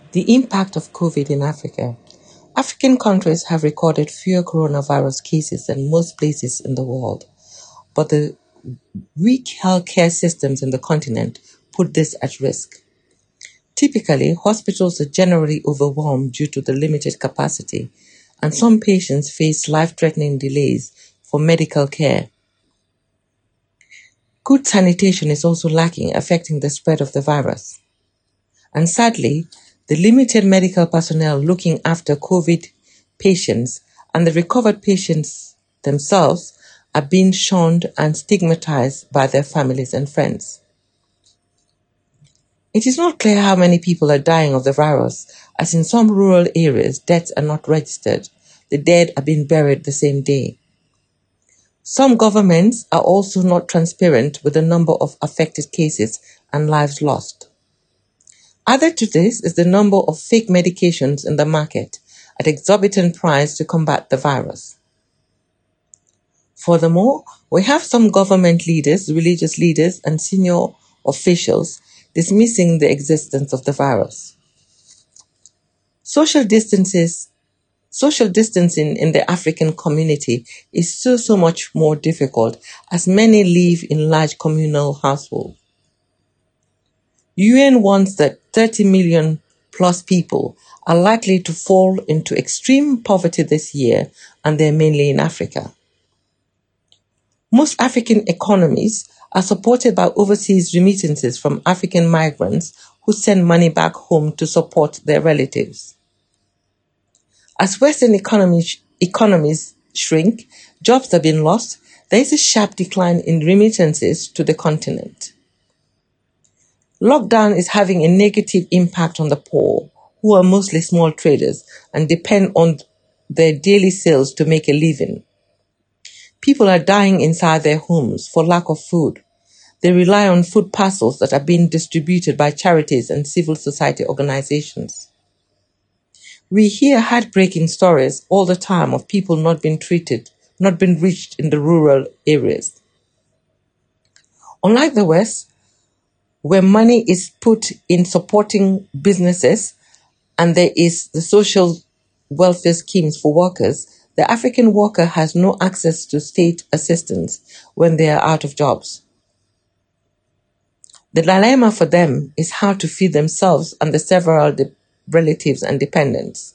The impact of COVID in Africa. African countries have recorded fewer coronavirus cases than most places in the world, but the weak healthcare systems in the continent put this at risk. Typically, hospitals are generally overwhelmed due to the limited capacity, and some patients face life-threatening delays for medical care. Good sanitation is also lacking, affecting the spread of the virus. And sadly, the limited medical personnel looking after COVID patients and the recovered patients themselves are being shunned and stigmatized by their families and friends. It is not clear how many people are dying of the virus, as in some rural areas, deaths are not registered. The dead are being buried the same day. Some governments are also not transparent with the number of affected cases and lives lost. Added to this is the number of fake medications in the market at exorbitant price to combat the virus. Furthermore, we have some government leaders, religious leaders, and senior officials dismissing the existence of the virus. Social distancing in the African community is so much more difficult, as many live in large communal households. UN warns that 30 million plus people are likely to fall into extreme poverty this year, and they're mainly in Africa. Most African economies are supported by overseas remittances from African migrants who send money back home to support their relatives. As Western economies shrink, jobs have been lost, there is a sharp decline in remittances to the continent. Lockdown is having a negative impact on the poor, who are mostly small traders and depend on their daily sales to make a living. People are dying inside their homes for lack of food. They rely on food parcels that are being distributed by charities and civil society organizations. We hear heartbreaking stories all the time of people not being reached in the rural areas. Unlike the West, where money is put in supporting businesses and there is the social welfare schemes for workers, the African worker has no access to state assistance when they are out of jobs. The dilemma for them is how to feed themselves and the several relatives and dependents.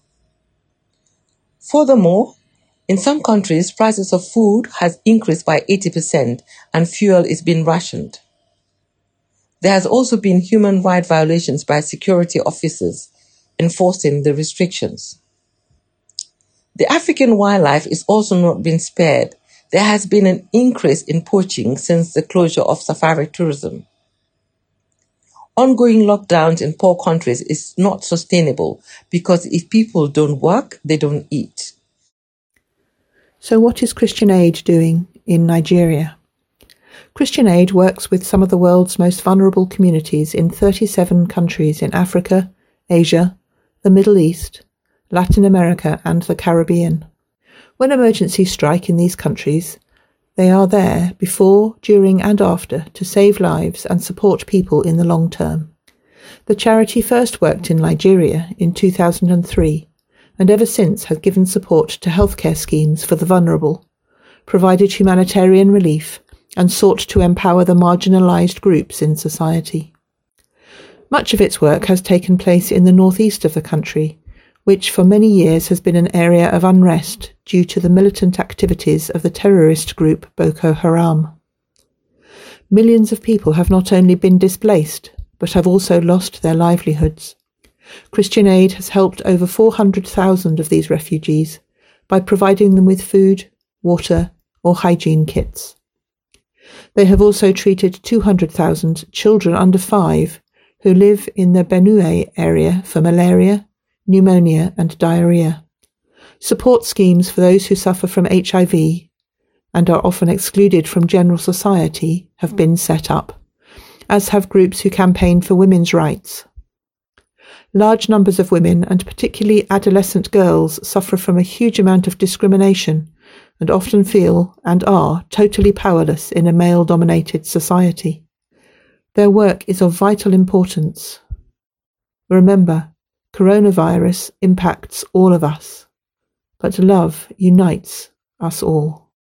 Furthermore, in some countries, prices of food has increased by 80% and fuel is being rationed. There has also been human rights violations by security officers enforcing the restrictions. The African wildlife is also not being spared. There has been an increase in poaching since the closure of safari tourism. Ongoing lockdowns in poor countries is not sustainable because if people don't work, they don't eat. So what is Christian Aid doing in Nigeria? Christian Aid works with some of the world's most vulnerable communities in 37 countries in Africa, Asia, the Middle East, Latin America and the Caribbean. When emergencies strike in these countries, they are there before, during and after to save lives and support people in the long term. The charity first worked in Nigeria in 2003 and ever since has given support to healthcare schemes for the vulnerable, provided humanitarian relief and sought to empower the marginalised groups in society. Much of its work has taken place in the northeast of the country, which for many years has been an area of unrest due to the militant activities of the terrorist group Boko Haram. Millions of people have not only been displaced, but have also lost their livelihoods. Christian Aid has helped over 400,000 of these refugees by providing them with food, water, or hygiene kits. They have also treated 200,000 children under 5 who live in the Benue area for malaria, pneumonia and diarrhea. Support schemes for those who suffer from HIV and are often excluded from general society have been set up, as have groups who campaign for women's rights. Large numbers of women, and particularly adolescent girls, suffer from a huge amount of discrimination and often feel and are totally powerless in a male-dominated society. Their work is of vital importance. Remember, Coronavirus impacts all of us, but love unites us all.